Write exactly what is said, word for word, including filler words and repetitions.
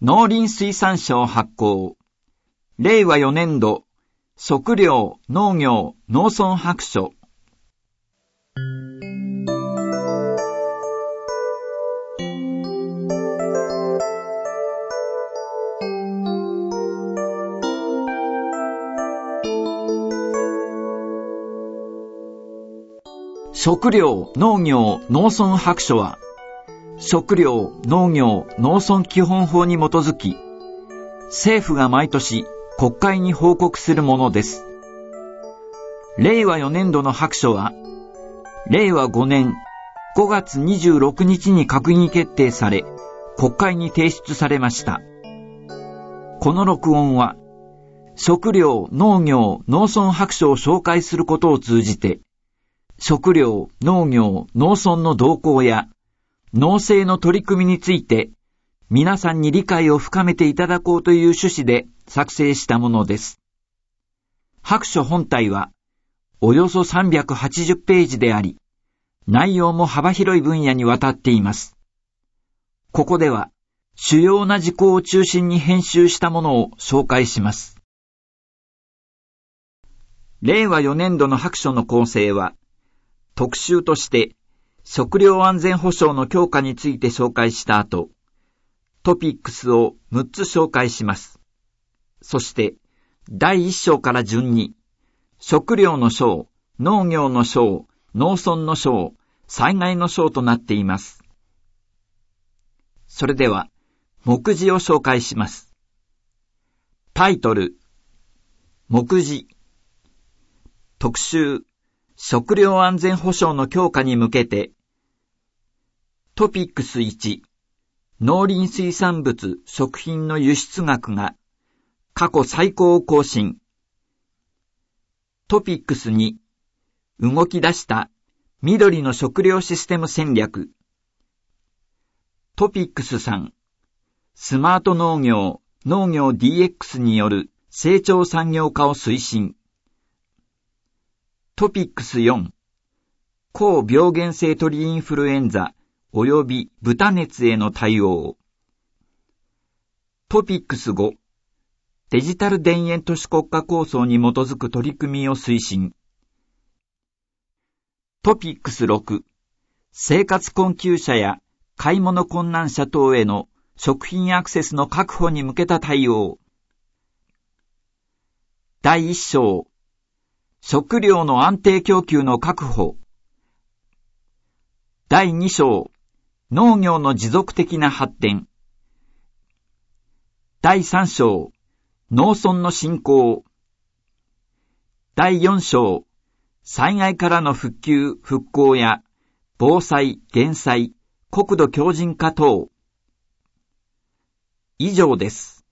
農林水産省発行、れいわよねんど食料・農業・農村白書。食料・農業・農村白書は、食料・農業・農村基本法に基づき、政府が毎年国会に報告するものです。れいわよねんどの白書は、れいわごねんごがつにじゅうろくにちに閣議決定され、国会に提出されました。この録音は、食料・農業・農村白書を紹介することを通じて、食料・農業・農村の動向や農政の取り組みについて皆さんに理解を深めていただこうという趣旨で作成したものです。白書本体はおよそさんびゃくはちじゅうページであり、内容も幅広い分野にわたっています。ここでは主要な事項を中心に編集したものを紹介します。れいわよねんどの白書の構成は、特集として食料安全保障の強化について紹介した後、トピックスをむっつ紹介します。そしてだいいっ章から順に食料の章、農業の章、農村の章、災害の章となっています。それでは目次を紹介します。タイトル、目次、特集、食料安全保障の強化に向けて、トピックスいち、農林水産物食品の輸出額が過去最高を更新。トピックスに、動き出した緑の食料システム戦略。トピックスさん、スマート農業、農業 ディーエックス による成長産業化を推進。トピックスよん、高病原性鳥インフルエンザ及び豚熱への対応。トピックスご、デジタル田園都市国家構想に基づく取り組みを推進。トピックスろく、生活困窮者や買い物困難者等への食品アクセスの確保に向けた対応。だいいっ章、食料の安定供給の確保。だいに章、農業の持続的な発展。だいさん章、農村の振興。だいよん章、災害からの復旧・復興や防災・減災、国土強靭化等。以上です。